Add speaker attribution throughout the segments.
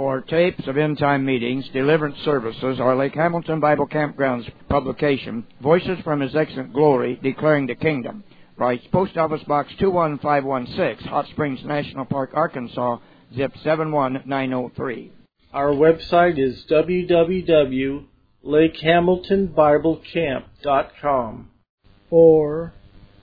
Speaker 1: for tapes of end-time meetings, deliverance services, or Lake Hamilton Bible Campground's publication, Voices from His Excellent Glory, Declaring the Kingdom. Writes Post Office Box 21516, Hot Springs National Park, Arkansas, zip 71903.
Speaker 2: Our website is www.lakehamiltonbiblecamp.com or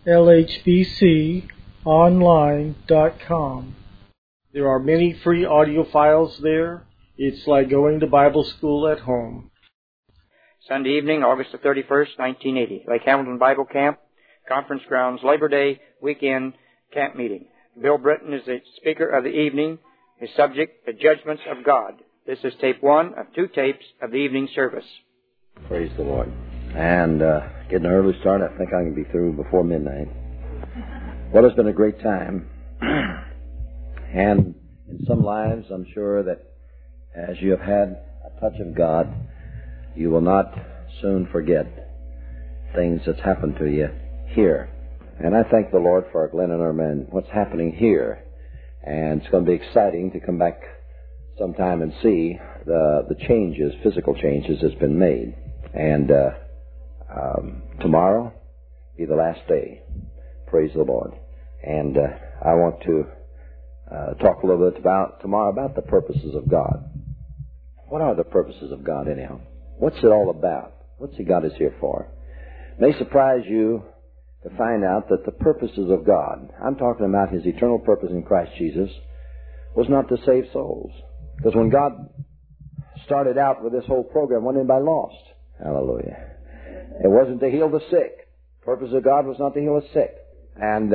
Speaker 2: lhbconline.com. There are many free audio files there. It's like going to Bible school at home.
Speaker 1: Sunday evening, August the 31st, 1980. Lake Hamilton Bible Camp, Conference Grounds, Labor Day weekend camp meeting. Bill Britton is the speaker of the evening. His subject, the judgments of God. This is tape 1 of 2 tapes of the evening service.
Speaker 3: Praise the Lord. And getting an early start, I think I can be through before midnight. Well, it's been a great time. And in some lives, I'm sure that as you have had a touch of God, you will not soon forget things that's happened to you here. And I thank the Lord for Glenn and Irma and what's happening here. And it's going to be exciting to come back sometime and see the changes, physical changes that's been made. And tomorrow be the last day. Praise the Lord. And I want to talk a little bit tomorrow about the purposes of God. What are the purposes of God anyhow? What's it all about? What's He got us here for? It may surprise you to find out that the purposes of God, I'm talking about His eternal purpose in Christ Jesus, was not to save souls. Because when God started out with this whole program, wasn't anybody lost? Hallelujah. It wasn't to heal the sick. The purpose of God was not to heal the sick. And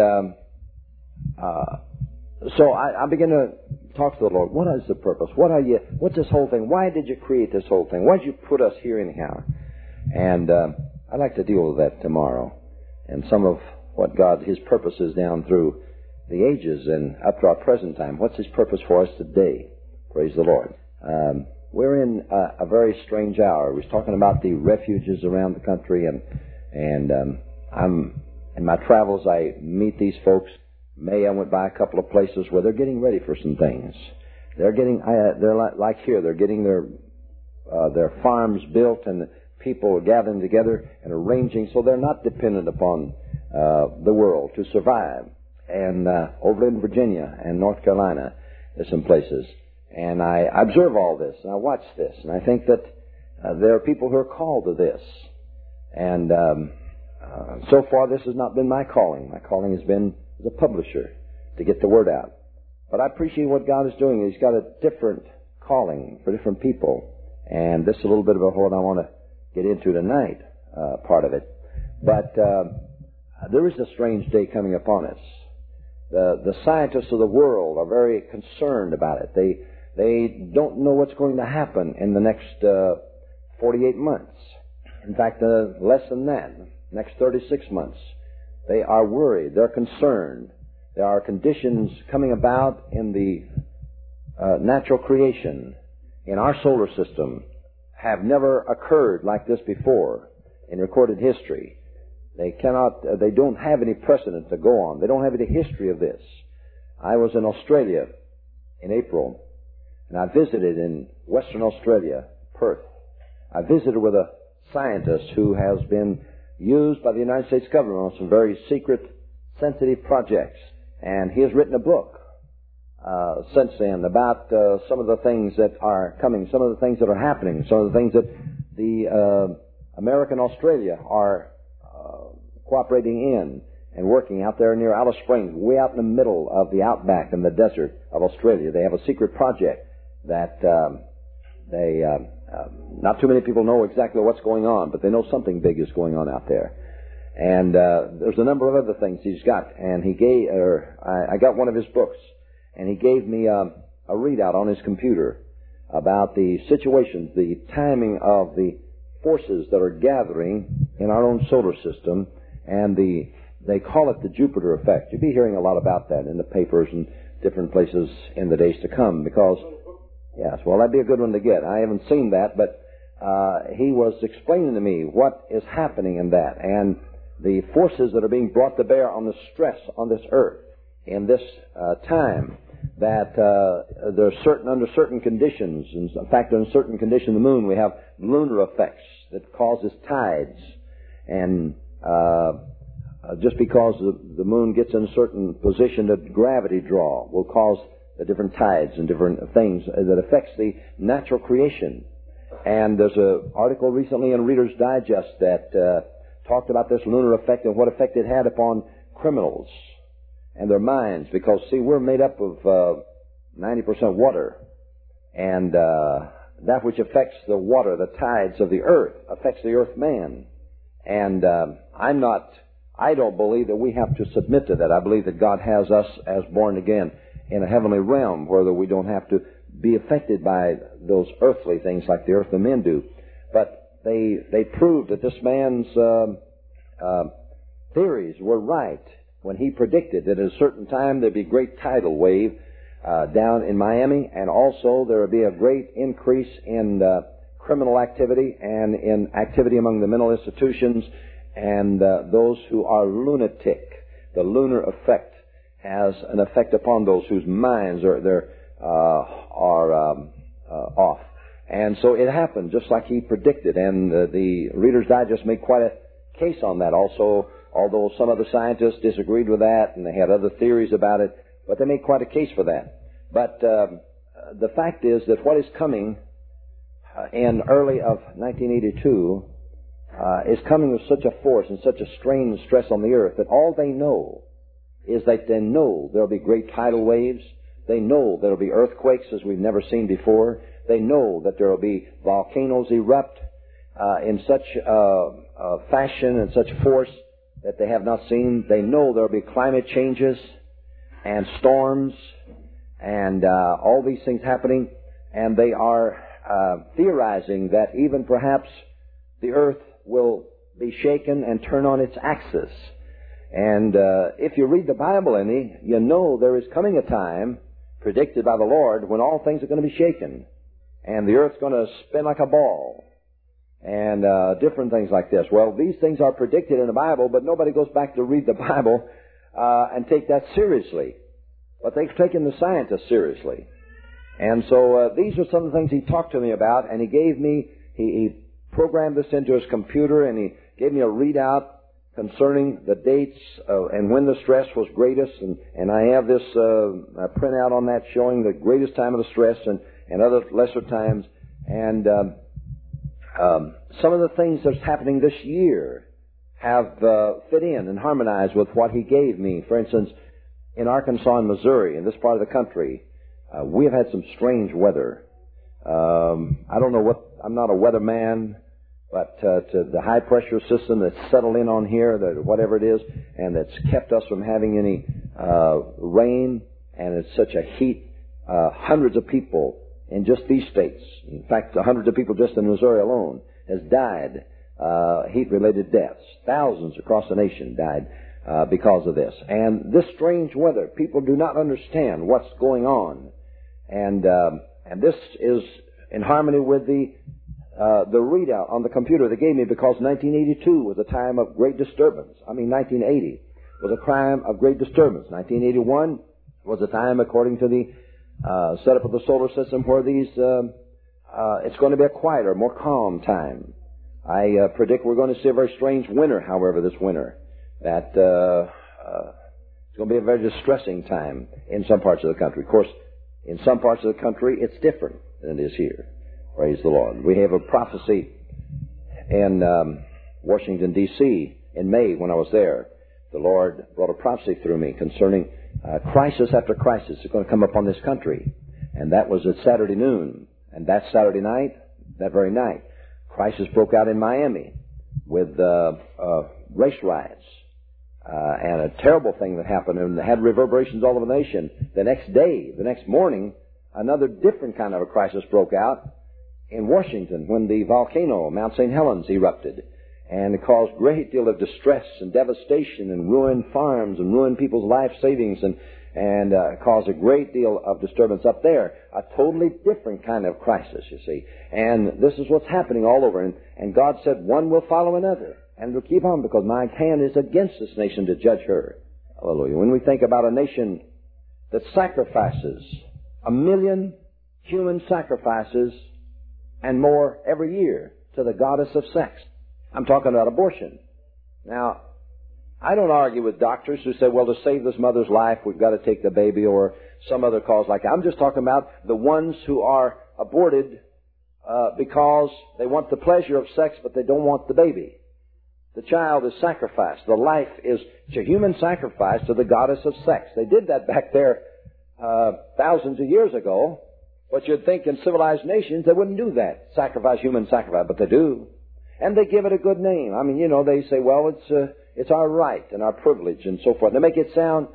Speaker 3: so I begin to talk to the Lord. What is the purpose? What's this whole thing? Why did you create this whole thing? Why did you put us here anyhow? And I'd like to deal with that tomorrow. And some of what God, His purpose is down through the ages and up to our present time. What's His purpose for us today? Praise the Lord. We're in a very strange hour. We're talking about the refuges around the country, and I'm in my travels. I meet these folks. May I went by a couple of places where they're getting ready for some things. They're like here. They're getting their farms built, and people are gathering together and arranging so they're not dependent upon the world to survive. And over in Virginia and North Carolina, there's some places. And I observe all this, and I watch this, and I think that there are people who are called to this. And so far, this has not been my calling. My calling has been as a publisher to get the word out. But I appreciate what God is doing. He's got a different calling for different people. And this is a little bit of what I want to get into tonight, part of it. But there is a strange day coming upon us. The scientists of the world are very concerned about it. They don't know what's going to happen in the next 48 months. In fact, less than that, next 36 months. They are worried. They're concerned. There are conditions coming about in the natural creation in our solar system have never occurred like this before in recorded history. They don't have any precedent to go on. They don't have any history of this. I was in Australia in April, and I visited in Western Australia, Perth. I visited with a scientist who has been used by the United States government on some very secret, sensitive projects. And he has written a book since then about some of the things that are coming, some of the things that are happening, some of the things that the American Australia are cooperating in and working out there near Alice Springs, way out in the middle of the outback in the desert of Australia. They have a secret project that not too many people know exactly what's going on, but they know something big is going on out there. And there's a number of other things he's got. And I got one of his books, and he gave me a readout on his computer about the situations, the timing of the forces that are gathering in our own solar system, and they call it the Jupiter effect. You'll be hearing a lot about that in the papers and different places in the days to come, because yes, well, that'd be a good one to get. I haven't seen that, but he was explaining to me what is happening in that and the forces that are being brought to bear on the stress on this earth in this time. that there's under certain conditions, in fact, in certain conditions of the moon, we have lunar effects that causes tides. And just because the moon gets in a certain position that gravity draw will cause the different tides and different things that affects the natural creation. And there's an article recently in Reader's Digest that talked about this lunar effect and what effect it had upon criminals and their minds. Because, see, we're made up of 90% water. And that which affects the water, the tides of the earth, affects the earth man. And I don't believe that we have to submit to that. I believe that God has us as born again in a heavenly realm where we don't have to be affected by those earthly things like the earthly men do. But they proved that this man's theories were right when he predicted that at a certain time there'd be a great tidal wave down in Miami, and also there would be a great increase in criminal activity and in activity among the mental institutions and those who are lunatic. The lunar effect has an effect upon those whose minds are off. And so it happened just like he predicted, and the Reader's Digest made quite a case on that also, although some of the scientists disagreed with that and they had other theories about it, but they made quite a case for that. But the fact is that what is coming in early of 1982 is coming with such a force and such a strain and stress on the earth that all they know is that they know there'll be great tidal waves. They know there'll be earthquakes as we've never seen before. They know that there'll be volcanoes erupt in such fashion and such force that they have not seen. They know there'll be climate changes and storms and all these things happening. And they are theorizing that even perhaps the earth will be shaken and turn on its axis. And if you read the Bible any, you know there is coming a time predicted by the Lord when all things are going to be shaken. And the earth's going to spin like a ball. And different things like this. Well, these things are predicted in the Bible, but nobody goes back to read the Bible and take that seriously. But they've taken the scientists seriously. And so these are some of the things he talked to me about, and he gave me, he programmed this into his computer, and he gave me a readout concerning the dates and when the stress was greatest, and I have this printout on that showing the greatest time of the stress and other lesser times. And some of the things that's happening this year have fit in and harmonized with what he gave me. For instance, in Arkansas and Missouri, in this part of the country, we have had some strange weather. I don't know what, I'm not a weatherman, but to the high pressure system that's settled in on here, whatever it is, and that's kept us from having any rain, and it's such a heat. Hundreds of people in just these states, in fact, hundreds of people just in Missouri alone, has died, heat-related deaths. Thousands across the nation died because of this. And this strange weather, people do not understand what's going on. And this is in harmony with the readout on the computer they gave me, because 1982 was a time of great disturbance. 1980 was a time of great disturbance. 1981 was a time, according to the setup of the solar system, where these it's going to be a quieter, more calm time. I predict we're going to see a very strange winter, however, this winter. That it's going to be a very distressing time in some parts of the country. Of course, in some parts of the country, it's different than it is here. Praise the Lord. We have a prophecy in Washington, D.C. in May when I was there. The Lord brought a prophecy through me concerning crisis after crisis is going to come upon this country. And that was at Saturday noon. And that Saturday night, that very night, crisis broke out in Miami with race riots. And a terrible thing that happened, and had reverberations all over the nation. The next day, the next morning, another different kind of a crisis broke out in Washington when the volcano, Mount St. Helens, erupted. And it caused a great deal of distress and devastation and ruined farms and ruined people's life savings and caused a great deal of disturbance up there. A totally different kind of crisis, you see. And this is what's happening all over. And God said one will follow another. And we'll keep on, because my hand is against this nation to judge her. Hallelujah. When we think about a nation that sacrifices 1 million human sacrifices and more every year to the goddess of sex. I'm talking about abortion. Now, I don't argue with doctors who say, well, to save this mother's life, we've got to take the baby, or some other cause like that. I'm just talking about the ones who are aborted because they want the pleasure of sex, but they don't want the baby. The child is sacrificed. The life is a human sacrifice to the goddess of sex. They did that back there thousands of years ago, but you'd think in civilized nations they wouldn't do that, sacrifice, human sacrifice, but they do. And they give it a good name. I mean, they say, well, it's our right and our privilege and so forth. They make it sound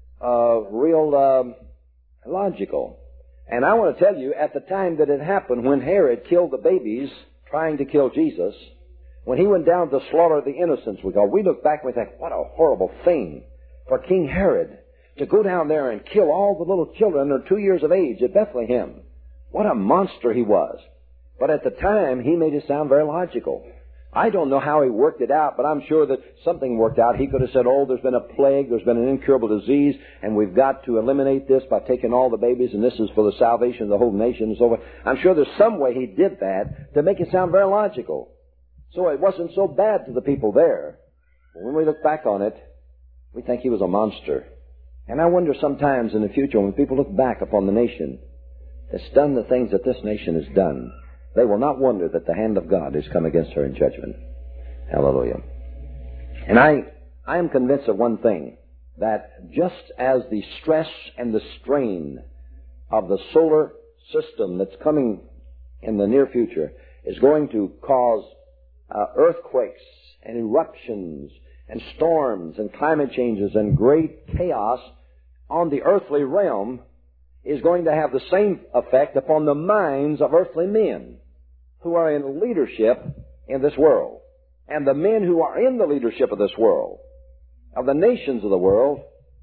Speaker 3: real logical. And I want to tell you, at the time that it happened, when Herod killed the babies trying to kill Jesus, when he went down to slaughter the innocents, we look back and we think, what a horrible thing for King Herod to go down there and kill all the little children under 2 years of age at Bethlehem. What a monster he was. But at the time, he made it sound very logical. I don't know how he worked it out, but I'm sure that something worked out. He could have said, there's been a plague, there's been an incurable disease, and we've got to eliminate this by taking all the babies, and this is for the salvation of the whole nation and so forth. I'm sure there's some way he did that to make it sound very logical. So it wasn't so bad to the people there. But when we look back on it, we think he was a monster. And I wonder sometimes in the future, when people look back upon the nation that's done the things that this nation has done, they will not wonder that the hand of God has come against her in judgment. Hallelujah. And I am convinced of one thing, that just as the stress and the strain of the solar system that's coming in the near future is going to cause earthquakes and eruptions and storms and climate changes and great chaos on the earthly realm, is going to have the same effect upon the minds of earthly men who are in leadership in this world. And the men who are in the leadership of this world, of the nations of the world,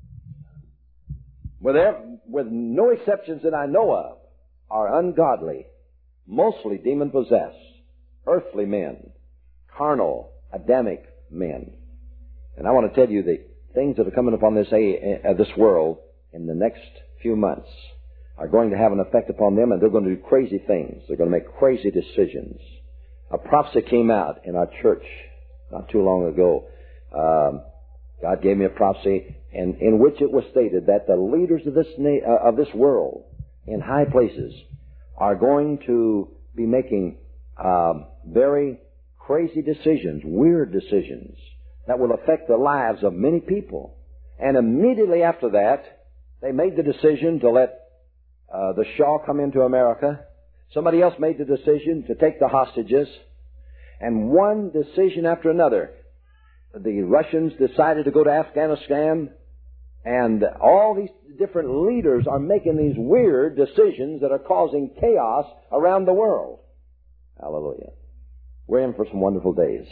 Speaker 3: with no exceptions that I know of, are ungodly, mostly demon-possessed, earthly men, carnal, Adamic men. And I want to tell you the things that are coming upon this world in the next few months are going to have an effect upon them, and they're going to do crazy things. They're going to make crazy decisions. A prophecy came out in our church not too long ago. God gave me a prophecy in which it was stated that the leaders of this world in high places are going to be making very crazy decisions, weird decisions, that will affect the lives of many people. And immediately after that, they made the decision to let the Shah come into America. Somebody else made the decision to take the hostages. And one decision after another. The Russians decided to go to Afghanistan. And all these different leaders are making these weird decisions that are causing chaos around the world. Hallelujah. We're in for some wonderful days.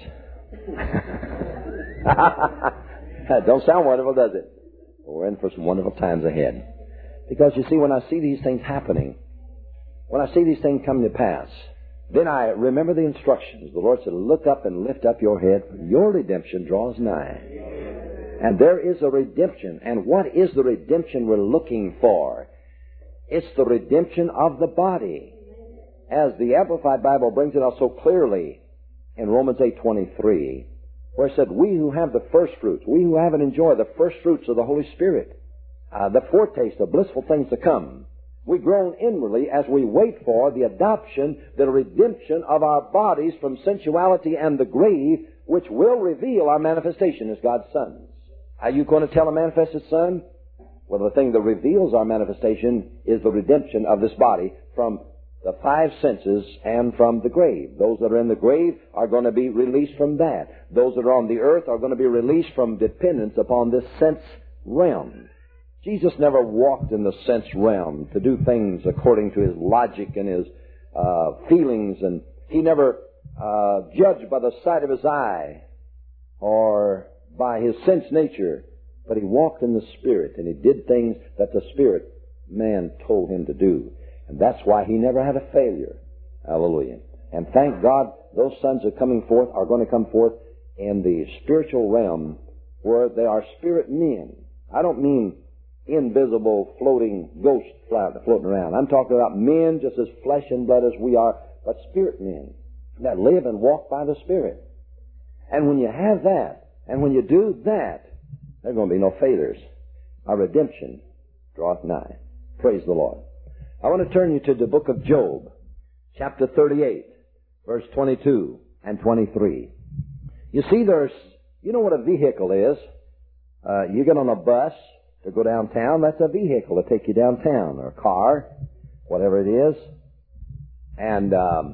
Speaker 3: Don't sound wonderful, does it? We're in for some wonderful times ahead. Because you see, when I see these things happening, when I see these things come to pass, then I remember the instructions. The Lord said, look up and lift up your head, for your redemption draws nigh. And there is a redemption. And what is the redemption we're looking for? It's the redemption of the body. As the Amplified Bible brings it out so clearly in Romans 8:23, where it said, we who have the first fruits, we who haven't enjoyed the first fruits of the Holy Spirit, the foretaste of blissful things to come, we groan inwardly as we wait for the adoption, the redemption of our bodies from sensuality and the grave, which will reveal our manifestation as God's sons. Are you going to tell a manifested son? Well, the thing that reveals our manifestation is the redemption of this body from the five senses and from the grave. Those that are in the grave are going to be released from that. Those that are on the earth are going to be released from dependence upon this sense realm. Jesus never walked in the sense realm to do things according to his logic and his feelings, and he never judged by the sight of his eye or by his sense nature, but he walked in the Spirit, and he did things that the Spirit man told him to do. And that's why he never had a failure. Hallelujah. And thank God those sons are coming forth, are going to come forth in the spiritual realm where they are spirit men. I don't mean invisible floating ghost floating around. I'm talking about men just as flesh and blood as we are, but spirit men that live and walk by the Spirit. And when you have that, and when you do that, there are going to be no failures. Our redemption draweth nigh. Praise the Lord. I want to turn you to the book of Job, chapter 38, verse 22 and 23. You see, you know what a vehicle is. You get on a bus to go downtown. That's a vehicle to take you downtown, or a car, whatever it is. And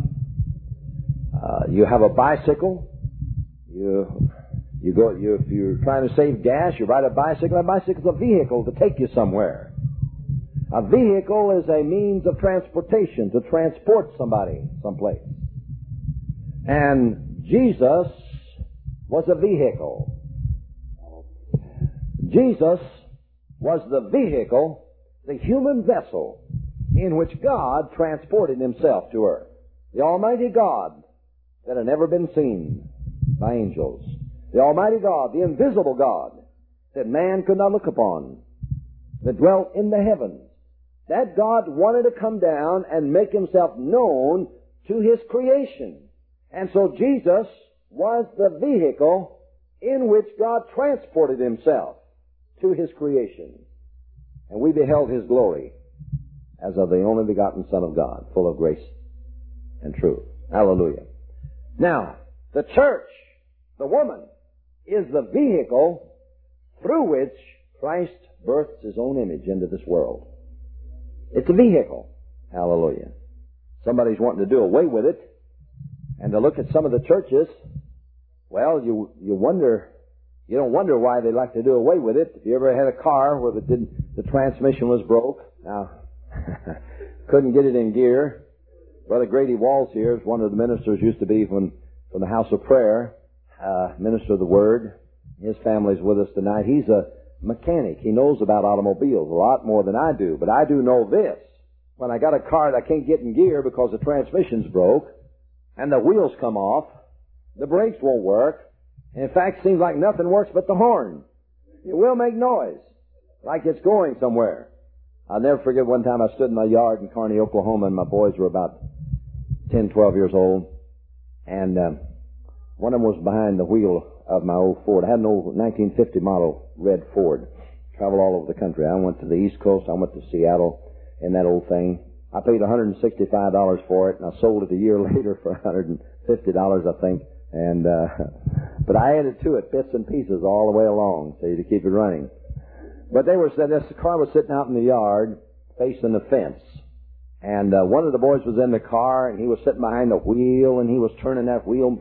Speaker 3: you have a bicycle. If you're trying to save gas, you ride a bicycle. That bicycle's a vehicle to take you somewhere. A vehicle is a means of transportation to transport somebody someplace. And Jesus was a vehicle. Jesus was the vehicle, the human vessel, in which God transported Himself to earth. The Almighty God that had never been seen by angels. The Almighty God, the invisible God that man could not look upon, that dwelt in the heavens. That God wanted to come down and make Himself known to His creation. And so Jesus was the vehicle in which God transported Himself to His creation. And we beheld His glory as of the only begotten Son of God, full of grace and truth. Hallelujah. Now, the church, the woman, is the vehicle through which Christ births His own image into this world. It's a vehicle. Hallelujah. Somebody's wanting to do away with it. And to look at some of the churches, well, you don't wonder why they like to do away with it. If you ever had a car where the transmission was broke, now, couldn't get it in gear. Brother Grady Walls here is one of the ministers, used to be from the House of Prayer, minister of the Word. His family's with us tonight. He's a mechanic. He knows about automobiles a lot more than I do. But I do know this. When I got a car that I can't get in gear because the transmission's broke, and the wheels come off, the brakes won't work. In fact, it seems like nothing works but the horn. It will make noise, like it's going somewhere. I'll never forget one time I stood in my yard in Kearney, Oklahoma, and my boys were about 10, 12 years old. And one of them was behind the wheel of my old Ford. I had an old 1950 model red Ford. Traveled all over the country. I went to the East Coast. I went to Seattle in that old thing. I paid $165 for it, and I sold it a year later for $150, I think. And but I added to it bits and pieces all the way along, so to keep it running. But this car was sitting out in the yard, facing the fence. And one of the boys was in the car, and he was sitting behind the wheel, and he was turning that wheel.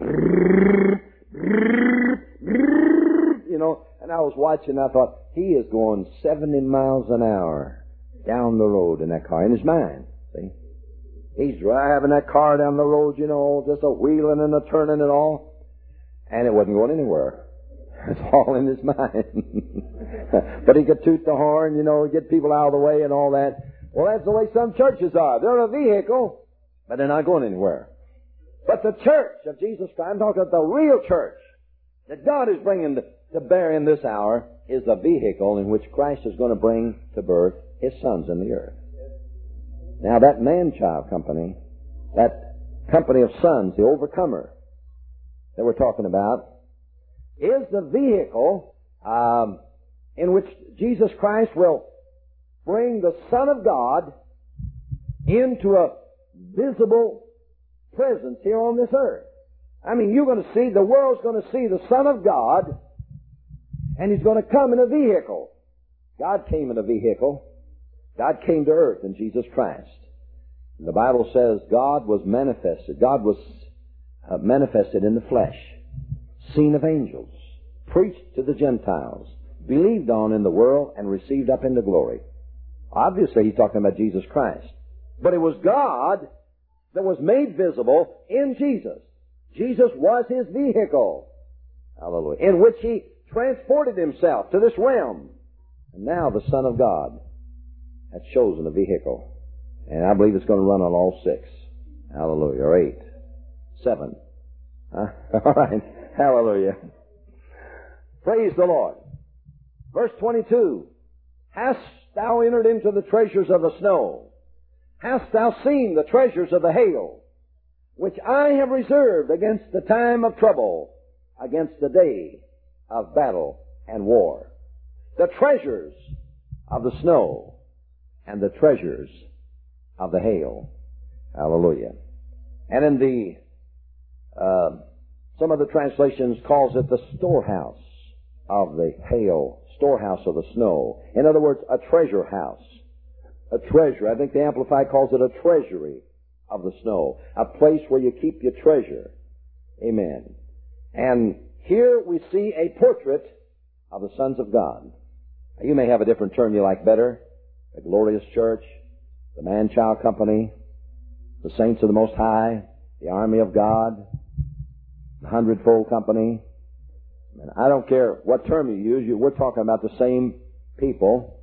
Speaker 3: You know, and I was watching, and I thought, he is going 70 miles an hour down the road in that car, in his mind. See? He's driving that car down the road, you know, just a wheeling and a turning and all. And it wasn't going anywhere. It's all in his mind. But he could toot the horn, you know, get people out of the way and all that. Well, that's the way some churches are. They're a vehicle, but they're not going anywhere. But the church of Jesus Christ, I'm talking about the real church that God is bringing to bear in this hour, is the vehicle in which Christ is going to bring to birth His sons in the earth. Now, that man-child company, that company of sons, the overcomer that we're talking about, is the vehicle in which Jesus Christ will bring the Son of God into a visible presence here on this earth. I mean, the world's going to see the Son of God, and He's going to come in a vehicle. God came in a vehicle. God came to earth in Jesus Christ. The Bible says God was manifested. God was manifested in the flesh, seen of angels, preached to the Gentiles, believed on in the world, and received up into glory. Obviously, He's talking about Jesus Christ. But it was God that was made visible in Jesus. Jesus was His vehicle. Hallelujah. In which He transported Himself to this realm. And now the Son of God has chosen a vehicle. And I believe it's going to run on all 6. Hallelujah. Or 8. 7. Huh? All right. Hallelujah. Praise the Lord. Verse 22. Hast thou entered into the treasures of the snow? Hast thou seen the treasures of the hail, which I have reserved against the time of trouble, against the day of battle and war? The treasures of the snow and the treasures of the hail. Hallelujah. And in the some of the translations calls it the storehouse of the hail, storehouse of the snow. In other words, a treasure house. A treasure. I think the Amplified calls it a treasury of the snow. A place where you keep your treasure. Amen. And here we see a portrait of the sons of God. You may have a different term you like better. The glorious church, the man-child company, the saints of the Most High, the army of God, the hundredfold company. And I don't care what term you use, we're talking about the same people.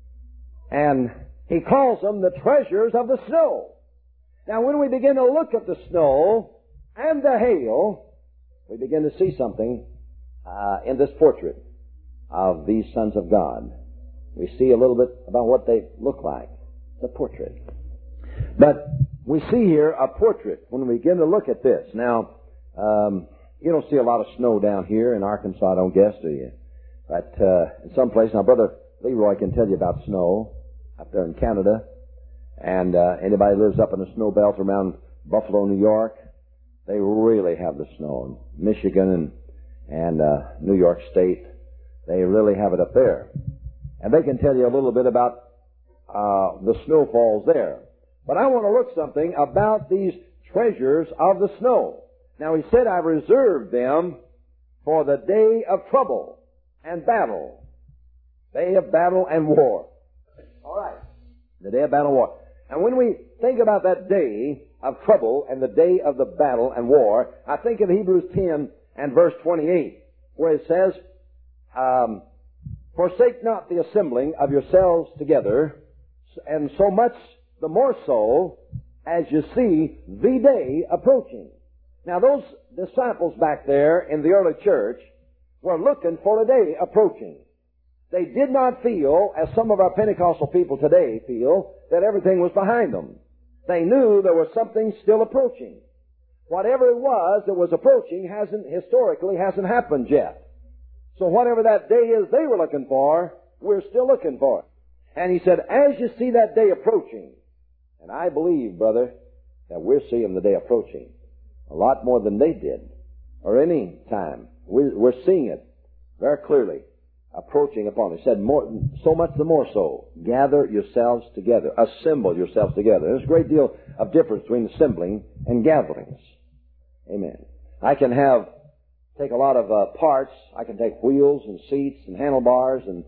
Speaker 3: And he calls them the treasures of the snow. Now, when we begin to look at the snow and the hail, we begin to see something in this portrait of these sons of God. We see a little bit about what they look like. The portrait. But we see here a portrait when we begin to look at this. Now, you don't see a lot of snow down here in Arkansas, I don't guess, do you? But in some places, now Brother Leroy can tell you about snow up there in Canada. And anybody who lives up in the snow belt around Buffalo, New York, they really have the snow. In Michigan and New York State, they really have it up there. And they can tell you a little bit about the snowfalls there. But I want to look something about these treasures of the snow. Now, he said, I've reserved them for the day of trouble and battle. Day of battle and war. All right. The day of battle and war. And when we think about that day of trouble and the day of the battle and war, I think of Hebrews 10 and verse 28, where it says, forsake not the assembling of yourselves together, and so much the more so as you see the day approaching. Now, those disciples back there in the early church were looking for a day approaching. They did not feel, as some of our Pentecostal people today feel, that everything was behind them. They knew there was something still approaching. Whatever it was that was approaching historically hasn't happened yet. So whatever that day is they were looking for, we're still looking for it. And he said, as you see that day approaching, and I believe, brother, that we're seeing the day approaching a lot more than they did, or any time. We're seeing it very clearly approaching upon us. He said, so much the more so, gather yourselves together, assemble yourselves together. There's a great deal of difference between assembling and gatherings. Amen. I can take a lot of parts. I can take wheels and seats and handlebars and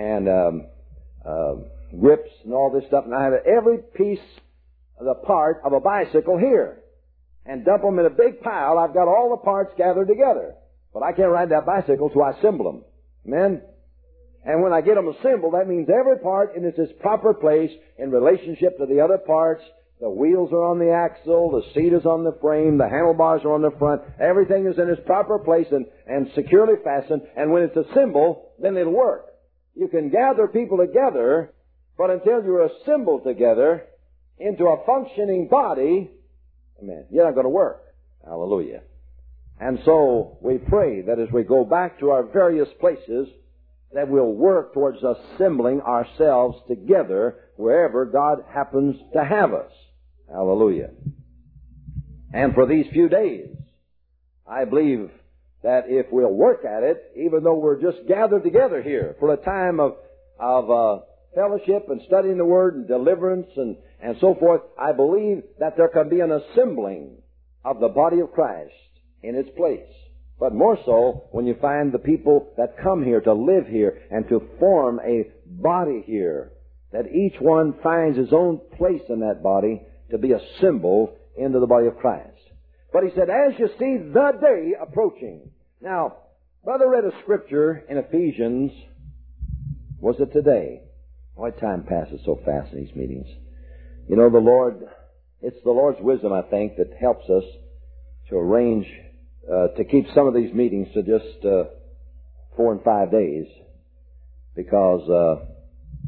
Speaker 3: grips and all this stuff, and I have every piece of the part of a bicycle here and dump them in a big pile. I've got all the parts gathered together, but I can't ride that bicycle, so I assemble them. Amen? And when I get them assembled, that means every part in its proper place in relationship to the other parts. The wheels are on the axle, the seat is on the frame, the handlebars are on the front. Everything is in its proper place and securely fastened. And when it's assembled, then it'll work. You can gather people together, but until you're assembled together into a functioning body, amen, you're not going to work. Hallelujah. And so we pray that as we go back to our various places, that we'll work towards assembling ourselves together wherever God happens to have us. Hallelujah. And for these few days, I believe that if we'll work at it, even though we're just gathered together here for a time of fellowship and studying the Word and deliverance and so forth, I believe that there can be an assembling of the body of Christ in its place. But more so when you find the people that come here to live here and to form a body here, that each one finds his own place in that body to be assembled into the body of Christ. But he said, as you see the day approaching. Now, Brother read a scripture in Ephesians. Was it today? Boy, time passes so fast in these meetings. You know, it's the Lord's wisdom, I think, that helps us to arrange to keep some of these meetings to just 4 and 5 days, because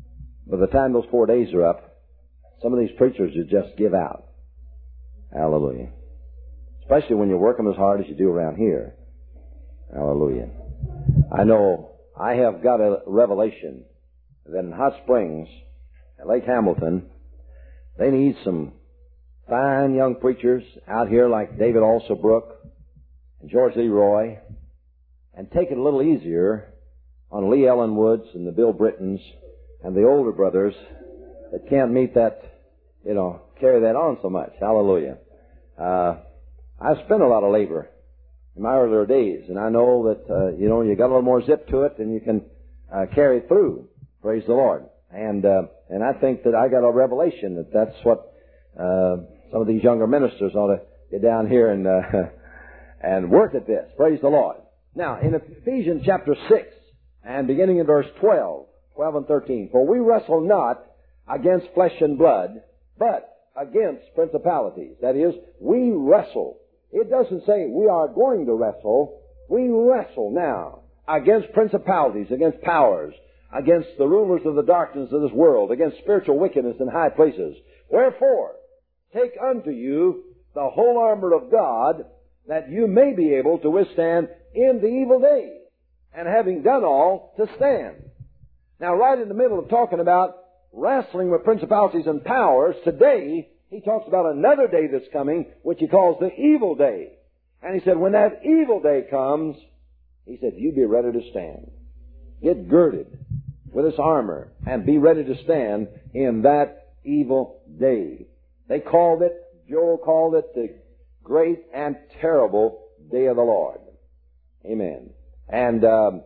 Speaker 3: by the time those 4 days are up, some of these preachers would just give out. Hallelujah. Especially when you work them as hard as you do around here. Hallelujah. I know I have got a revelation that in Hot Springs, at Lake Hamilton, they need some fine young preachers out here like David Alsobrook and George Leroy, and take it a little easier on Lee Ellen Woods and the Bill Brittons and the older brothers that can't meet that, carry that on so much. Hallelujah. I've spent a lot of labor in my earlier days, and I know that, you got a little more zip to it and you can carry it through. Praise the Lord. And I think that I got a revelation that that's what some of these younger ministers ought to get down here and work at this. Praise the Lord. Now, in Ephesians chapter 6, and beginning in verse 12 and 13, for we wrestle not against flesh and blood, but against principalities. That is, we wrestle. It doesn't say we are going to wrestle. We wrestle now against principalities, against powers, against the rulers of the darkness of this world, against spiritual wickedness in high places. Wherefore, take unto you the whole armor of God, that you may be able to withstand in the evil day, and having done all, to stand. Now, right in the middle of talking about wrestling with principalities and powers, today he talks about another day that's coming, which he calls the evil day. And he said, when that evil day comes, he said, you be ready to stand. Get girded with this armor and be ready to stand in that evil day. Joel called it the great and terrible day of the Lord. Amen. And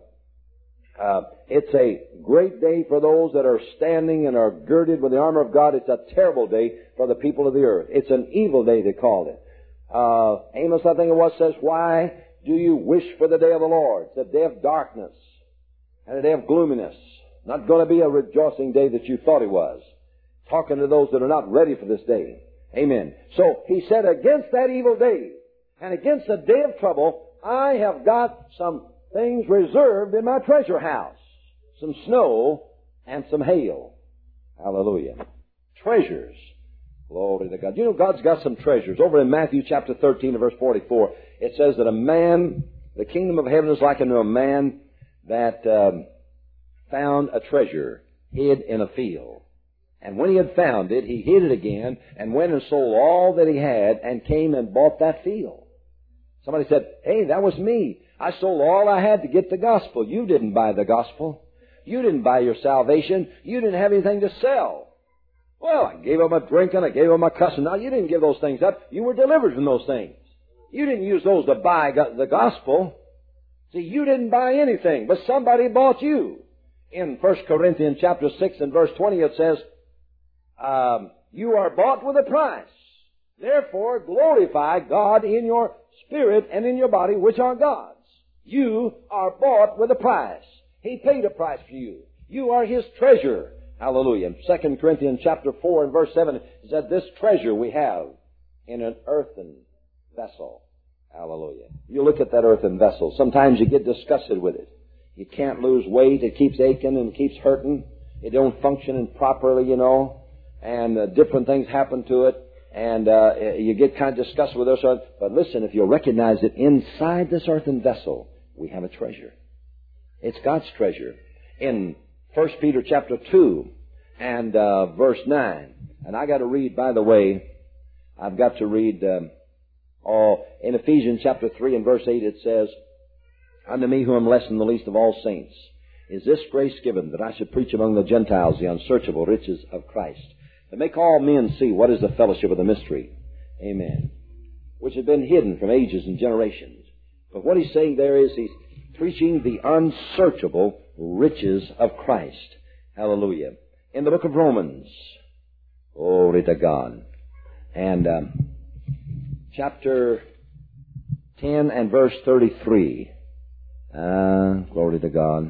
Speaker 3: it's a great day for those that are standing and are girded with the armor of God. It's a terrible day for the people of the earth. It's an evil day, they called it. Amos, I think it was, says, why do you wish for the day of the Lord? It's a day of darkness and a day of gloominess. Not going to be a rejoicing day that you thought it was. Talking to those that are not ready for this day. Amen. So he said, against that evil day and against the day of trouble, I have got some things reserved in my treasure house. Some snow and some hail. Hallelujah. Treasures. Glory to God. You know, God's got some treasures. Over in Matthew chapter 13 and verse 44, it says that the kingdom of heaven is like unto a man that found a treasure hid in a field. And when he had found it, he hid it again and went and sold all that he had and came and bought that field. Somebody said, hey, that was me. I sold all I had to get the gospel. You didn't buy the gospel. You didn't buy your salvation. You didn't have anything to sell. Well, I gave them a drinking. I gave them a cussing. Now, you didn't give those things up. You were delivered from those things. You didn't use those to buy the gospel. See, you didn't buy anything, but somebody bought you. In 1 Corinthians chapter 6 and verse 20, it says, you are bought with a price. Therefore, glorify God in your spirit and in your body, which are God's. You are bought with a price. He paid a price for you. You are His treasure. Hallelujah. In 2 Corinthians chapter 4 and verse 7, it said, this treasure we have in an earthen vessel. Hallelujah. You look at that earthen vessel. Sometimes you get disgusted with it. You can't lose weight. It keeps aching and it keeps hurting. It don't function properly, and different things happen to it. And you get kind of disgusted with this. But listen, if you'll recognize it, inside this earthen vessel, we have a treasure. It's God's treasure. In 1 Peter chapter 2 and verse 9. And I got to read, by the way, I've got to read in Ephesians chapter 3 and verse 8 it says, unto me who am less than the least of all saints, is this grace given that I should preach among the Gentiles the unsearchable riches of Christ, to make all men see what is the fellowship of the mystery. Amen. Which has been hidden from ages and generations. But what he's saying there is he's preaching the unsearchable riches of Christ. Hallelujah. In the book of Romans, glory to God, and chapter 10 and verse 33. Glory to God.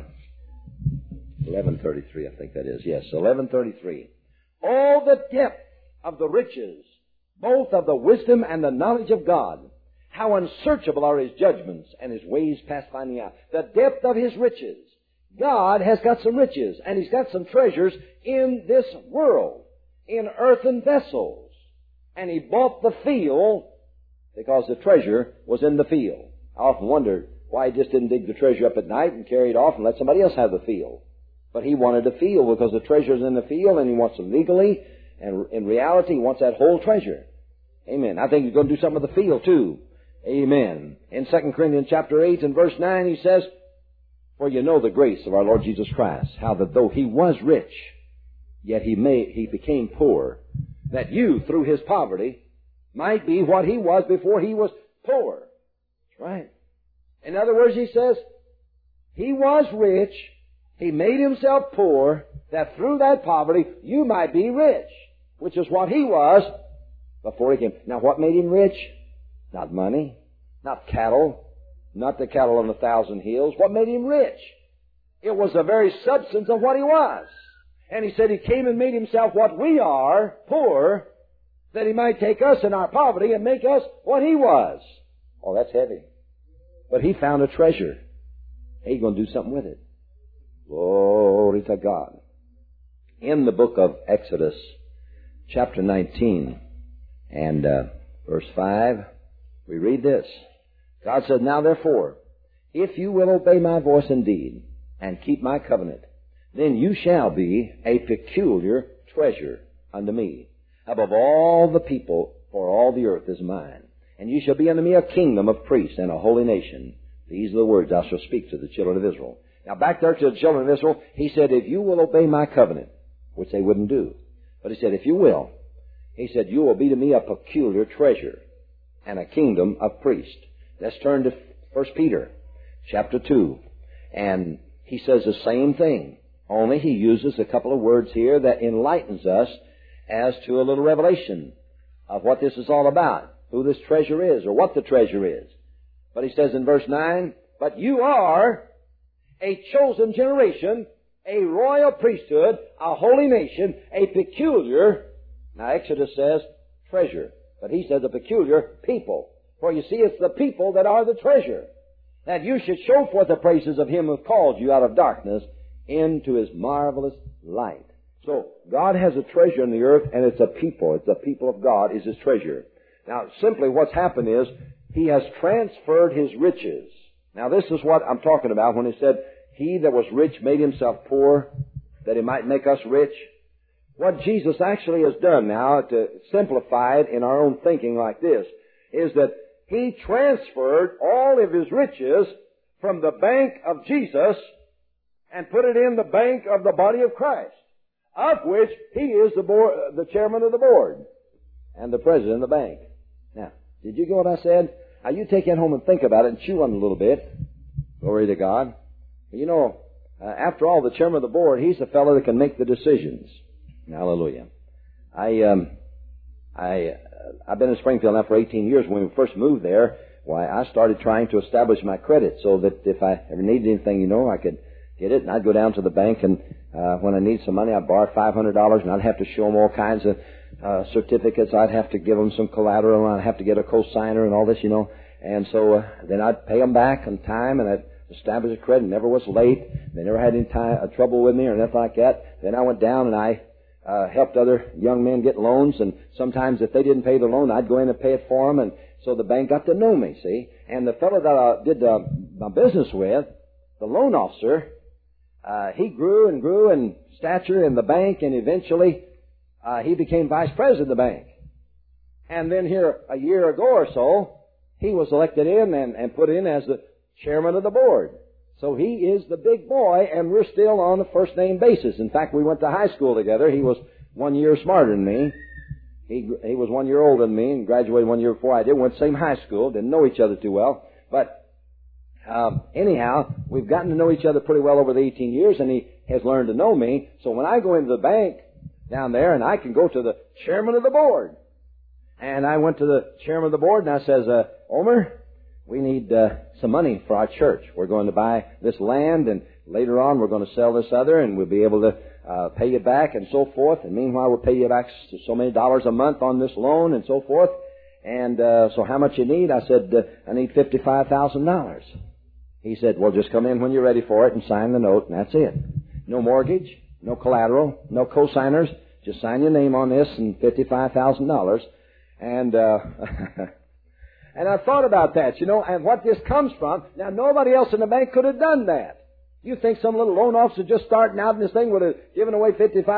Speaker 3: 11:33, I think that is. Yes, 11:33. All the depth of the riches, both of the wisdom and the knowledge of God, how unsearchable are His judgments and His ways past finding out. The depth of His riches, God has got some riches, and He's got some treasures in this world, in earthen vessels. And He bought the field because the treasure was in the field. I often wondered why He just didn't dig the treasure up at night and carry it off and let somebody else have the field. But He wanted the field because the treasure's in the field, and He wants it legally, and in reality He wants that whole treasure. Amen. I think He's going to do something with the field too. Amen. In 2 Corinthians chapter 8 and verse 9 He says, "For you know the grace of our Lord Jesus Christ, how that though He was rich, yet He became poor, that you, through His poverty, might be what He was before He was poor." That's right. In other words, He says, He was rich, He made Himself poor, that through that poverty you might be rich, which is what He was before He came. Now, what made Him rich? Not money, not cattle, not the cattle on 1,000 hills. What made Him rich? It was the very substance of what He was. And He said He came and made Himself what we are, poor, that He might take us in our poverty and make us what He was. Oh, that's heavy. But He found a treasure. He's going to do something with it. Glory to God. In the book of Exodus, chapter 19, and verse 5, we read this. God said, "Now therefore, if you will obey my voice indeed, and keep my covenant, then you shall be a peculiar treasure unto me, above all the people, for all the earth is mine. And you shall be unto me a kingdom of priests and a holy nation. These are the words I shall speak to the children of Israel." Now back there to the children of Israel, He said, if you will obey my covenant, which they wouldn't do. But He said, if you will, He said, you will be to me a peculiar treasure and a kingdom of priests. Let's turn to 1 Peter chapter 2. And he says the same thing, only he uses a couple of words here that enlightens us as to a little revelation of what this is all about, who this treasure is, or what the treasure is. But he says in verse 9, "But you are a chosen generation, a royal priesthood, a holy nation, a peculiar," now Exodus says treasure, but he says a peculiar people. For you see, it's the people that are the treasure, that you should show forth the praises of Him who called you out of darkness into His marvelous light. So, God has a treasure in the earth, and it's a people. It's the people of God is His treasure. Now, simply what's happened is, He has transferred His riches. Now, this is what I'm talking about when He said, He that was rich made Himself poor, that He might make us rich. What Jesus actually has done now, to simplify it in our own thinking like this, is that He transferred all of His riches from the bank of Jesus and put it in the bank of the body of Christ, of which He is the chairman of the board and the president of the bank. Now, did you get what I said? Now, you take that home and think about it and chew on it a little bit. Glory to God. You know, after all, the chairman of the board, he's the fellow that can make the decisions. Hallelujah. I've been in Springfield now for 18 years. When we first moved there, why, I started trying to establish my credit so that if I ever needed anything, you know, I could get it. And I'd go down to the bank, and when I need some money, I'd borrow $500, and I'd have to show them all kinds of certificates. I'd have to give them some collateral, and I'd have to get a co-signer and all this, you know. And so then I'd pay them back on time, and I'd establish a credit. Never was late. They never had any trouble with me or anything like that. Then I went down and I helped other young men get loans, and sometimes if they didn't pay the loan, I'd go in and pay it for them, and so the bank got to know me, see. And the fellow that I did my business with, the loan officer, he grew and grew in stature in the bank, and eventually he became vice president of the bank. And then here, a year ago or so, he was elected in and put in as the chairman of the board. So he is the big boy, and we're still on a first-name basis. In fact, we went to high school together. He was 1 year smarter than me. He was 1 year older than me and graduated 1 year before I did. Went to the same high school. Didn't know each other too well. But anyhow, we've gotten to know each other pretty well over the 18 years, and he has learned to know me. So when I go into the bank down there, and I can go to the chairman of the board. And I went to the chairman of the board, and I says, Omer, we need some money for our church. We're going to buy this land, and later on we're going to sell this other, and we'll be able to pay you back and so forth. And meanwhile, we'll pay you back so many dollars a month on this loan and so forth. And so how much you need? I said, I need $55,000. He said, well, just come in when you're ready for it and sign the note, and that's it. No mortgage, no collateral, no co-signers. Just sign your name on this and $55,000. And, and I thought about that, and what this comes from. Now, nobody else in the bank could have done that. You think some little loan officer just starting out in this thing would have given away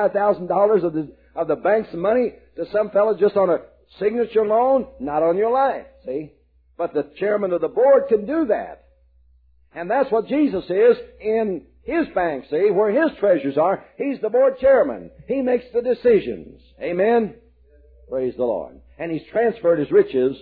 Speaker 3: $55,000 of the bank's money to some fellow just on a signature loan? Not on your life, see? But the chairman of the board can do that. And that's what Jesus is in His bank, see, where His treasures are. He's the board chairman. He makes the decisions. Amen? Praise the Lord. And He's transferred His riches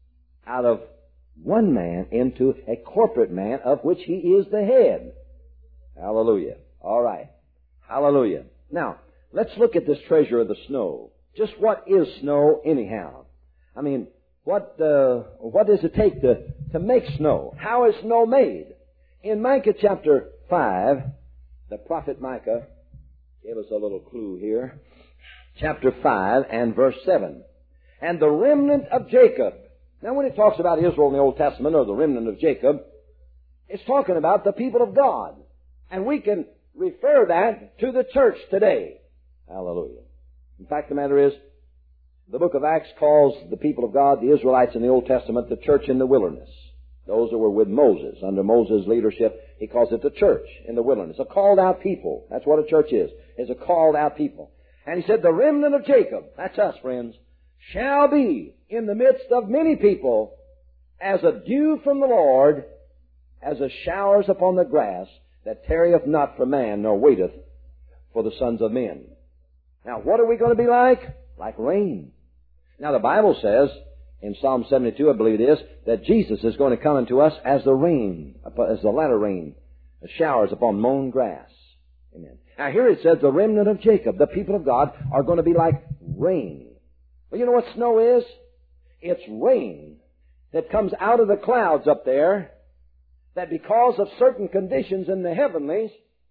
Speaker 3: out of one man into a corporate man of which He is the head. Hallelujah. All right. Hallelujah. Now, let's look at this treasure of the snow. Just what is snow anyhow? I mean, what does it take to make snow? How is snow made? In Micah chapter 5, the prophet Micah gave us a little clue here. Chapter 5 and verse 7. And the remnant of Jacob. Now when it talks about Israel in the Old Testament, or the remnant of Jacob, it's talking about the people of God. And we can refer that to the church today. Hallelujah. In fact, the matter is, the book of Acts calls the people of God, the Israelites in the Old Testament, the church in the wilderness. Those that were with Moses, under Moses' leadership, he calls it the church in the wilderness. A called out people. That's what a church is a called out people. And he said, the remnant of Jacob, that's us, friends, shall be in the midst of many people as a dew from the Lord, as the showers upon the grass, that tarrieth not for man, nor waiteth for the sons of men. Now, what are we going to be like? Like rain. Now, the Bible says, in Psalm 72, I believe it is, that Jesus is going to come unto us as the rain, as the latter rain, the showers upon mown grass. Amen. Now, here it says, the remnant of Jacob, the people of God, are going to be like rain. Well, you know what snow is? It's rain that comes out of the clouds up there, that because of certain conditions in the heavenlies,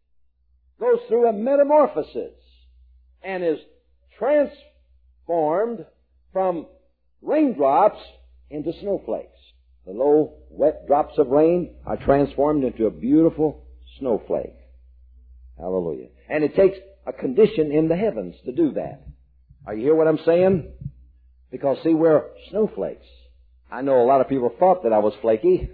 Speaker 3: goes through a metamorphosis and is transformed from raindrops into snowflakes. The low, wet drops of rain are transformed into a beautiful snowflake. Hallelujah. And it takes a condition in the heavens to do that. Are you hear what I'm saying? Because, see, we're snowflakes. I know a lot of people thought that I was flaky.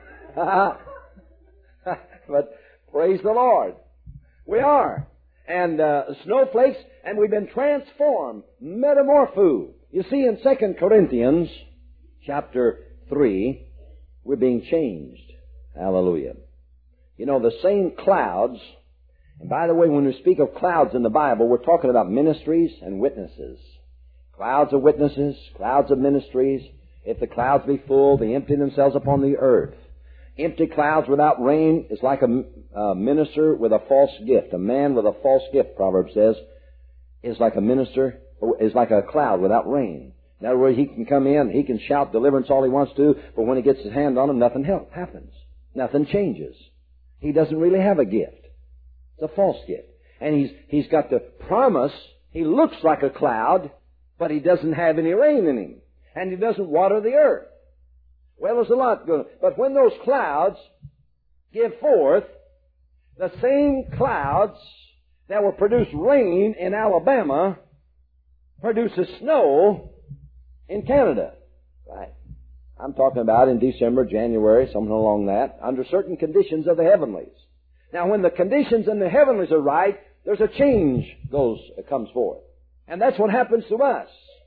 Speaker 3: But praise the Lord. We are. And snowflakes, and we've been transformed, metamorphosed. You see, in 2 Corinthians chapter 3, we're being changed. Hallelujah. You know, the same clouds, and by the way, when we speak of clouds in the Bible, we're talking about ministries and witnesses. Clouds of witnesses, clouds of ministries. If the clouds be full, they empty themselves upon the earth. Empty clouds without rain is like a minister with a false gift. A man with a false gift, Proverbs says, is like a minister, is like a cloud without rain. In other words, he can come in, he can shout deliverance all he wants to, but when he gets his hand on him, nothing happens. Nothing changes. He doesn't really have a gift. It's a false gift. And he's got the promise. He looks like a cloud, but he doesn't have any rain in him. And he doesn't water the earth. Well, there's a lot going on. But when those clouds give forth, the same clouds that will produce rain in Alabama produces snow in Canada. Right. I'm talking about in December, January, something along that, under certain conditions of the heavenlies. Now, when the conditions in the heavenlies are right, there's a change comes forth. And that's what happens to us.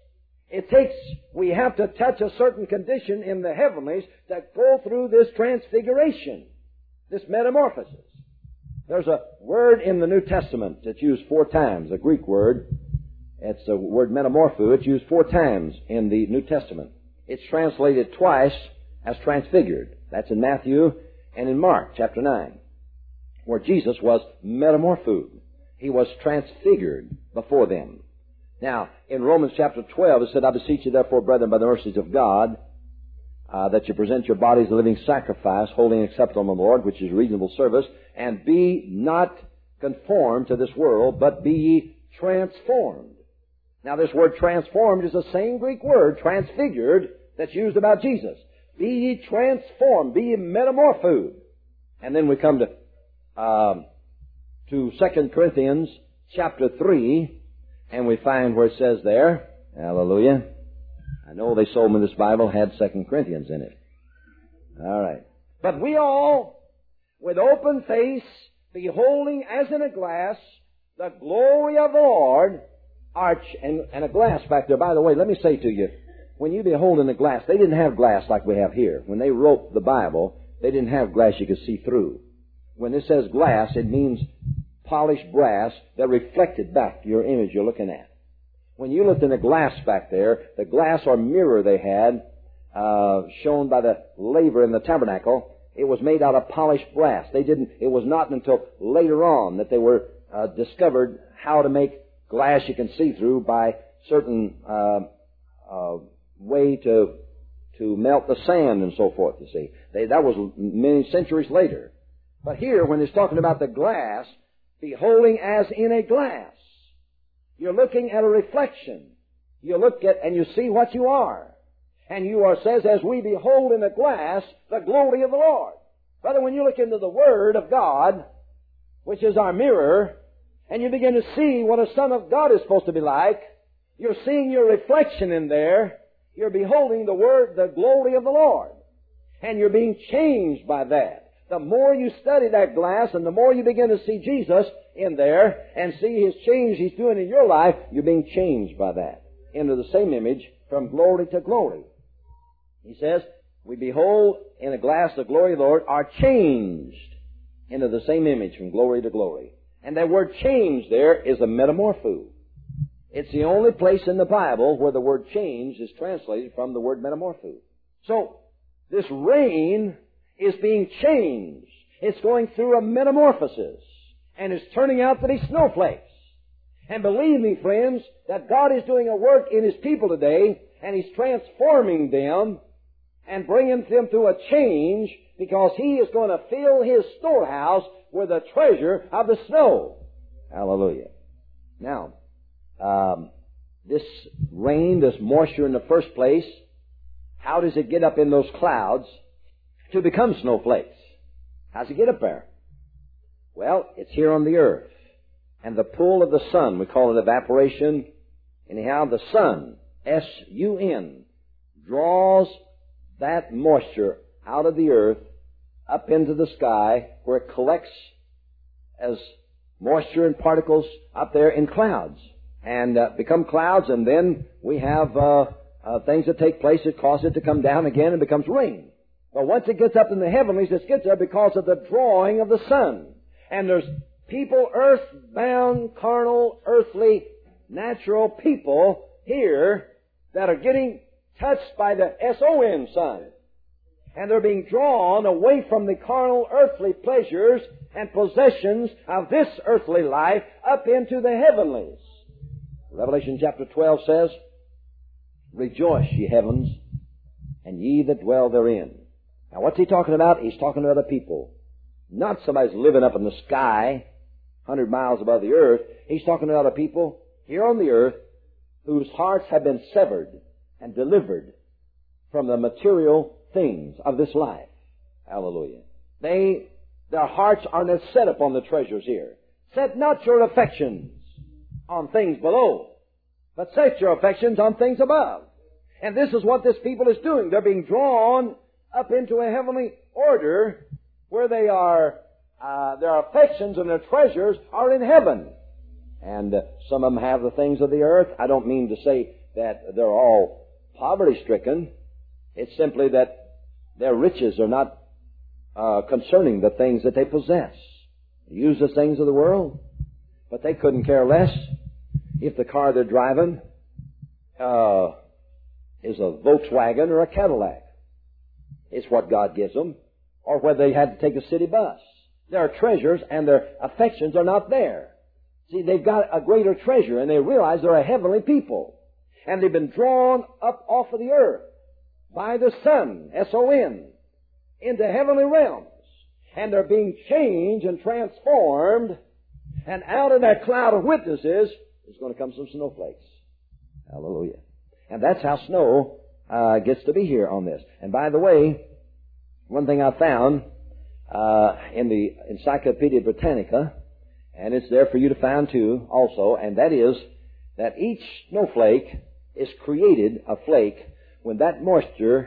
Speaker 3: We have to touch a certain condition in the heavenlies that go through this transfiguration, this metamorphosis. There's a word in the New Testament that's used 4 times, a Greek word. It's the word metamorpho. It's used 4 times in the New Testament. It's translated twice as transfigured. That's in Matthew and in Mark, chapter 9, where Jesus was metamorphosed. He was transfigured before them. Now, in Romans chapter 12, it said, I beseech you therefore, brethren, by the mercies of God, that you present your bodies a living sacrifice, holy and acceptable unto the Lord, which is reasonable service, and be not conformed to this world, but be ye transformed. Now, this word transformed is the same Greek word, transfigured, that's used about Jesus. Be ye transformed, be ye metamorphosed. And then we come to 2 Corinthians chapter 3, and we find where it says there, hallelujah. I know they sold me this Bible, had 2 Corinthians in it. All right. But we all, with open face, beholding as in a glass the glory of the Lord, and a glass back there. By the way, let me say to you, when you behold in a glass, they didn't have glass like we have here. When they wrote the Bible, they didn't have glass you could see through. When it says glass, it means polished brass that reflected back your image you're looking at. When you looked in the glass back there, the glass or mirror they had, shown by the laver in the tabernacle, it was made out of polished brass. It was not until later on that they were discovered how to make glass you can see through by certain way to melt the sand and so forth, you see. That was many centuries later. But here, when it's talking about the glass, beholding as in a glass, you're looking at a reflection. You look at and you see what you are. And you are, says, as we behold in a glass the glory of the Lord. Brother, when you look into the Word of God, which is our mirror, and you begin to see what a son of God is supposed to be like, you're seeing your reflection in there. You're beholding the Word, the glory of the Lord. And you're being changed by that. The more you study that glass and the more you begin to see Jesus in there and see His change He's doing in your life, you're being changed by that into the same image from glory to glory. He says, we behold in a glass the glory of the Lord, are changed into the same image from glory to glory. And that word change there is a metamorpho. It's the only place in the Bible where the word change is translated from the word metamorpho. So, this rain is being changed. It's going through a metamorphosis. And it's turning out to be snowflakes. And believe me, friends, that God is doing a work in His people today, and He's transforming them and bringing them through a change, because He is going to fill His storehouse with the treasure of the snow. Hallelujah. Now, this rain, this moisture in the first place, how does it get up in those clouds to become snowflakes? How does it get up there? Well, it's here on the earth. And the pull of the sun, we call it evaporation. Anyhow, the sun, S-U-N, draws that moisture out of the earth up into the sky, where it collects as moisture and particles up there in clouds and become clouds, and then we have things that take place that cause it to come down again and becomes rain. But once it gets up in the heavenlies, it gets there because of the drawing of the sun. And there's people, earthbound, carnal, earthly, natural people here that are getting touched by the S-O-N sun. And they're being drawn away from the carnal, earthly pleasures and possessions of this earthly life up into the heavenlies. Revelation chapter 12 says, rejoice, ye heavens, and ye that dwell therein. Now what's he talking about? He's talking to other people. Not somebody's living up in the sky, 100 miles above the earth. He's talking to other people here on the earth whose hearts have been severed and delivered from the material things of this life. Hallelujah. Their hearts are not set upon the treasures here. Set not your affections on things below, but set your affections on things above. And this is what this people is doing. They're being drawn up into a heavenly order where they are, their affections and their treasures are in heaven. And some of them have the things of the earth. I don't mean to say that they're all poverty-stricken. It's simply that their riches are not concerning the things that they possess. They use the things of the world, but they couldn't care less if the car they're driving is a Volkswagen or a Cadillac. It's what God gives them. Or whether they had to take a city bus. Their treasures and their affections are not there. See, they've got a greater treasure, and they realize they're a heavenly people. And they've been drawn up off of the earth by the sun, S-O-N, into heavenly realms. And they're being changed and transformed. And out of that cloud of witnesses is going to come some snowflakes. Hallelujah. And that's how snow gets to be here on this. And by the way, one thing I found, in the Encyclopedia Britannica, and it's there for you to find too also, and that is that each snowflake is created, a flake, when that moisture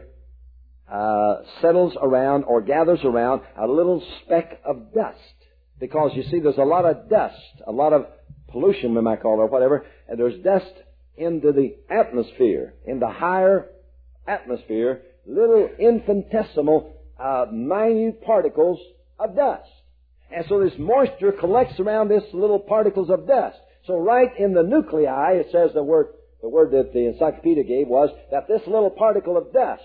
Speaker 3: settles around or gathers around a little speck of dust. Because you see, there's a lot of dust, a lot of pollution, we might call it, or whatever, and there's dust into the atmosphere, in the higher atmosphere, little infinitesimal, minute particles of dust. And so this moisture collects around this little particles of dust. So right in the nuclei, it says the word that the encyclopedia gave was that this little particle of dust,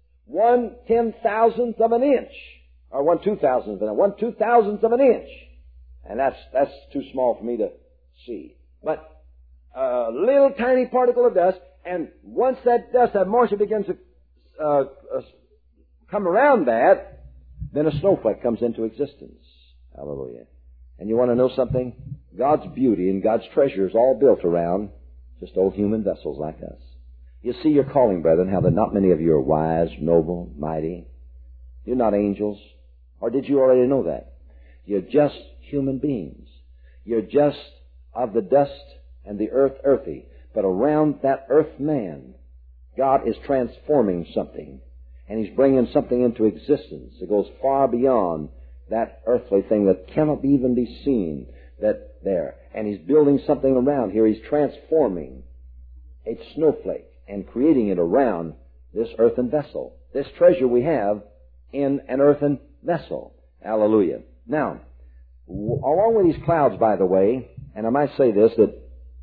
Speaker 3: 1/10,000th of an inch, or 1/2000th of an inch. And that's too small for me to see. But a little tiny particle of dust, and once that dust, that moisture begins to come around that, then a snowflake comes into existence. Hallelujah. And you want to know something? God's beauty and God's treasure is all built around just old human vessels like us. You see your calling, brethren, how that not many of you are wise, noble, mighty. You're not angels. Or did you already know that? You're just human beings. You're just of the dust and the earth earthy. But around that earth man, God is transforming something. And He's bringing something into existence that goes far beyond that earthly thing that cannot even be seen that there. And He's building something around here. He's transforming a snowflake and creating it around this earthen vessel. This treasure we have in an earthen vessel. Hallelujah. Now, along with these clouds, by the way, and I might say this, that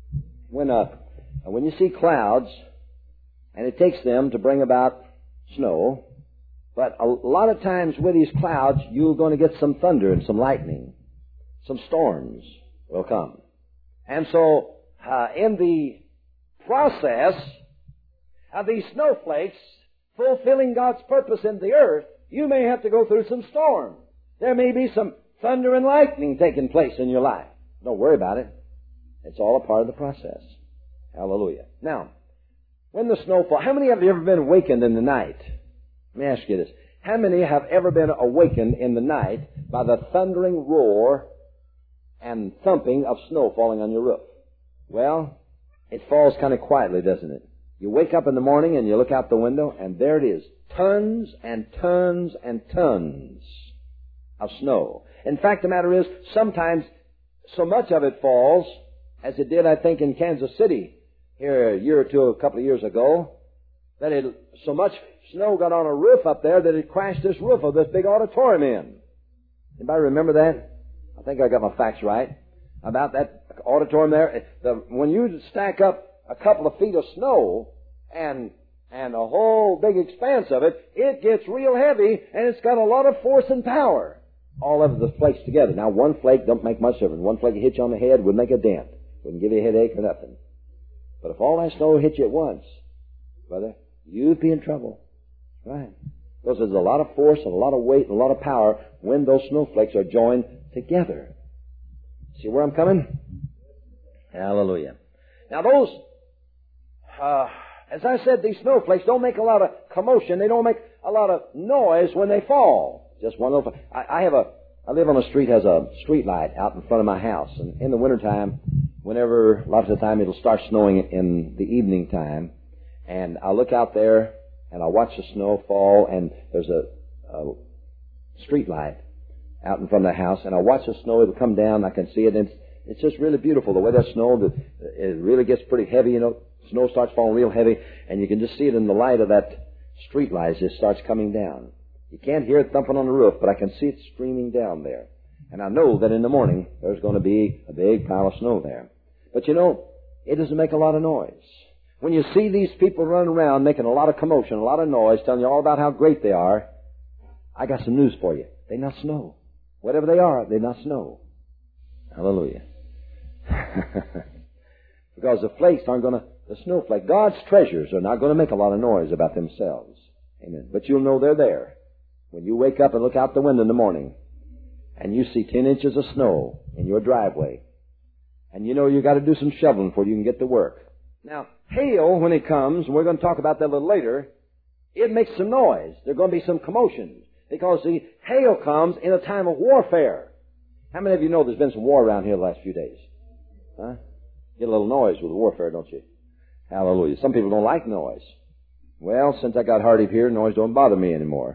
Speaker 3: when you see clouds, and it takes them to bring about snow, but a lot of times with these clouds, you're going to get some thunder and some lightning. Some storms will come. And so, in the process of these snowflakes fulfilling God's purpose in the earth, you may have to go through some storm. There may be some thunder and lightning taking place in your life. Don't worry about it. It's all a part of the process. Hallelujah. Now, when the snow falls, how many of you have ever been awakened in the night? Let me ask you this. How many have ever been awakened in the night by the thundering roar and thumping of snow falling on your roof? Well, it falls kind of quietly, doesn't it? You wake up in the morning and you look out the window, and there it is. Tons and tons and tons of snow. In fact, the matter is, sometimes so much of it falls, as it did, I think, in Kansas City here a year or two, a couple of years ago, that so much snow got on a roof up there that it crashed this roof of this big auditorium in. Anybody remember that? I think I got my facts right about that auditorium there. When you stack up a couple of feet of snow and a whole big expanse of it, it gets real heavy, and it's got a lot of force and power. All of the flakes together. Now, one flake don't make much difference. One flake hit you on the head would make a dent. Wouldn't give you a headache or nothing. But if all that snow hit you at once, brother, you'd be in trouble. Right? Because there's a lot of force and a lot of weight and a lot of power when those snowflakes are joined together. See where I'm coming? Hallelujah. Now those, as I said, these snowflakes don't make a lot of commotion. They don't make a lot of noise when they fall. Just one little. I live on a street, has a street light out in front of my house. And in the wintertime, whenever, lots of the time, it'll start snowing in the evening time. And I'll look out there and I'll watch the snow fall, and there's a street light out in front of the house, and I'll watch the snow. It'll come down. I can see it, and it's just really beautiful. The way that snow, it really gets pretty heavy, you know. Snow starts falling real heavy, and you can just see it in the light of that street light as it starts coming down. You can't hear it thumping on the roof, but I can see it streaming down there. And I know that in the morning there's going to be a big pile of snow there. But you know, it doesn't make a lot of noise. When you see these people running around making a lot of commotion, a lot of noise, telling you all about how great they are, I got some news for you. They not snow. Whatever they are, they not snow. Hallelujah. Because the flakes aren't going to, the snowflake, God's treasures are not going to make a lot of noise about themselves. Amen. But you'll know they're there. When you wake up and look out the window in the morning, and you see 10 inches of snow in your driveway, and you know you got to do some shoveling before you can get to work. Now, hail, when it comes, and we're going to talk about that a little later, it makes some noise. There's going to be some commotion. Because the hail comes in a time of warfare. How many of you know there's been some war around here the last few days? Huh? Get a little noise with warfare, don't you? Hallelujah. Some people don't like noise. Well, since I got Hardy here, noise don't bother me anymore.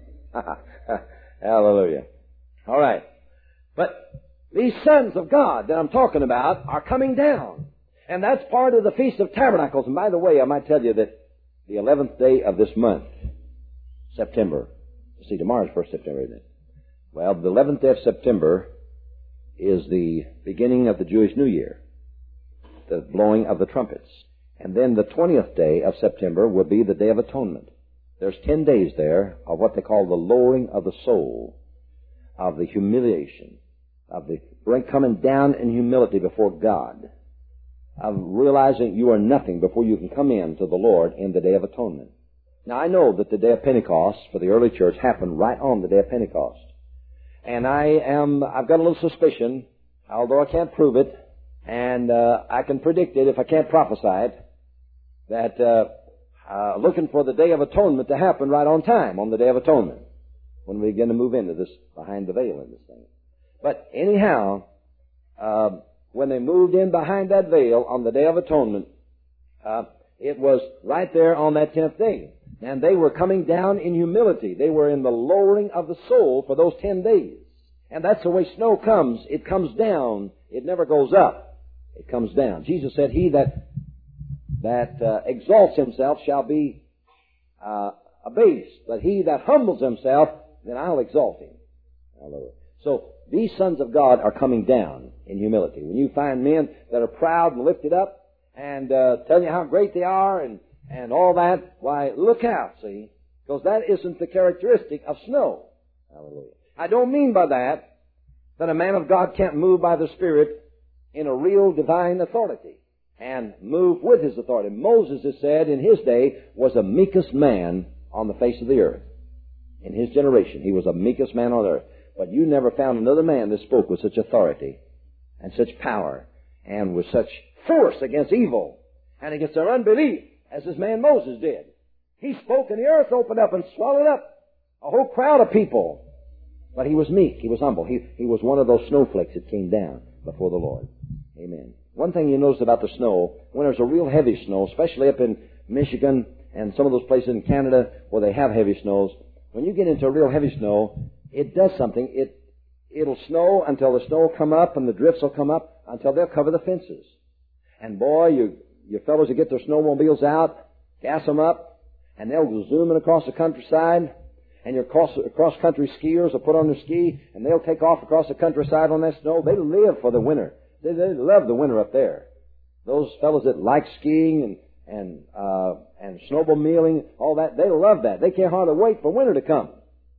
Speaker 3: Hallelujah. All right. But these sons of God that I'm talking about are coming down. And that's part of the Feast of Tabernacles. And by the way, I might tell you that the 11th day of this month, September. See, tomorrow's 1st September, isn't it? Well, the 11th day of September is the beginning of the Jewish New Year, the blowing of the trumpets. And then the 20th day of September will be the Day of Atonement. There's 10 days there of what they call the lowering of the soul, of the humiliation, of the coming down in humility before God, of realizing you are nothing before you can come in to the Lord in the Day of Atonement. Now, I know that the Day of Pentecost for the early church happened right on the Day of Pentecost. And I've got a little suspicion, although I can't prove it, and I can predict it if I can't prophesy it, that looking for the Day of Atonement to happen right on time, on the Day of Atonement, when we begin to move into this, behind the veil in this thing. But anyhow, when they moved in behind that veil on the Day of Atonement, it was right there on that 10th day. And they were coming down in humility. They were in the lowering of the soul for those 10 days. And that's the way snow comes. It comes down. It never goes up. It comes down. Jesus said, he that exalts himself shall be abased. But he that humbles himself, then I'll exalt him. Hallelujah. So these sons of God are coming down in humility. When you find men that are proud and lifted up and tell you how great they are and all that, why, look out, see, because that isn't the characteristic of snow. Hallelujah. I don't mean by that a man of God can't move by the Spirit in a real divine authority and move with his authority. Moses, it said, in his day, was the meekest man on the face of the earth. In his generation, he was the meekest man on earth. But you never found another man that spoke with such authority and such power and with such force against evil and against their unbelief as this man Moses did. He spoke and the earth opened up and swallowed up a whole crowd of people. But he was meek. He was humble. He was one of those snowflakes that came down before the Lord. Amen. One thing you notice about the snow, when there's a real heavy snow, especially up in Michigan and some of those places in Canada where they have heavy snows, when you get into a real heavy snow, it does something. It'll snow until the snow will come up and the drifts will come up until they'll cover the fences. And boy, you fellows that get their snowmobiles out, gas them up, and they'll go zooming across the countryside, and your cross-country skiers will put on their ski, and they'll take off across the countryside on that snow. They live for the winter. They love the winter up there. Those fellows that like skiing and snowmobiling, all that, they love that. They can't hardly wait for winter to come.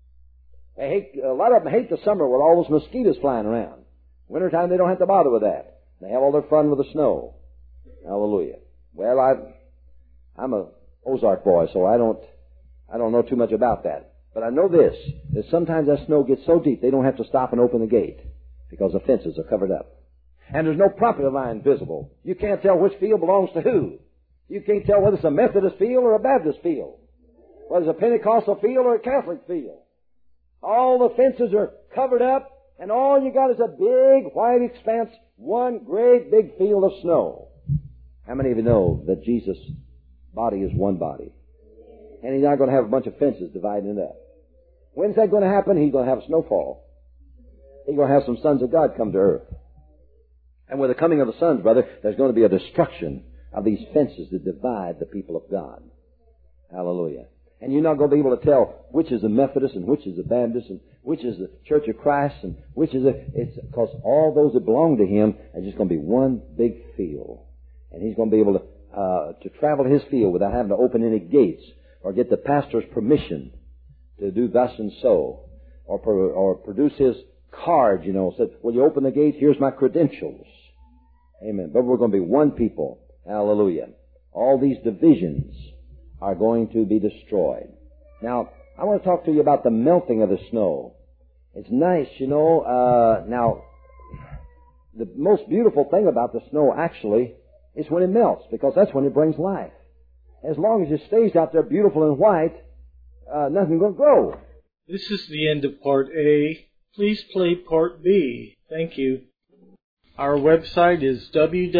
Speaker 3: A lot of them hate the summer with all those mosquitoes flying around. Wintertime, they don't have to bother with that. They have all their fun with the snow. Hallelujah. Well, I'm a Ozark boy, so I don't know too much about that. But I know this, that sometimes that snow gets so deep they don't have to stop and open the gate because the fences are covered up. And there's no property line visible. You can't tell which field belongs to who. You can't tell whether it's a Methodist field or a Baptist field, whether it's a Pentecostal field or a Catholic field. All the fences are covered up, and all you got is a big white expanse, one great big field of snow. How many of you know that Jesus' body is one body? And He's not going to have a bunch of fences dividing it up. When's that going to happen? He's going to have a snowfall. He's going to have some sons of God come to earth. And with the coming of the sons, brother, there's going to be a destruction of these fences that divide the people of God. Hallelujah. And you're not going to be able to tell which is the Methodist and which is the Baptist and which is the Church of Christ and which is it's because all those that belong to Him are just going to be one big field. And He's going to be able to travel His field without having to open any gates or get the pastor's permission to do thus and so or produce his card, said, will you open the gate? Here's my credentials. Amen. But we're going to be one people. Hallelujah. All these divisions are going to be destroyed. Now, I want to talk to you about the melting of the snow. It's nice, now, the most beautiful thing about the snow actually is when it melts, because that's when it brings life. As long as it stays out there beautiful and white, nothing's going to grow.
Speaker 2: This is the end of Part A. Please play Part B. Thank you. Our website is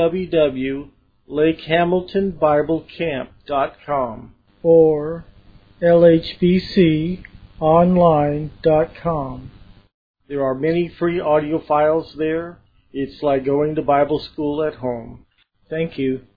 Speaker 2: www.lakehamiltonbiblecamp.com or lhbconline.com. There are many free audio files there. It's like going to Bible school at home. Thank you.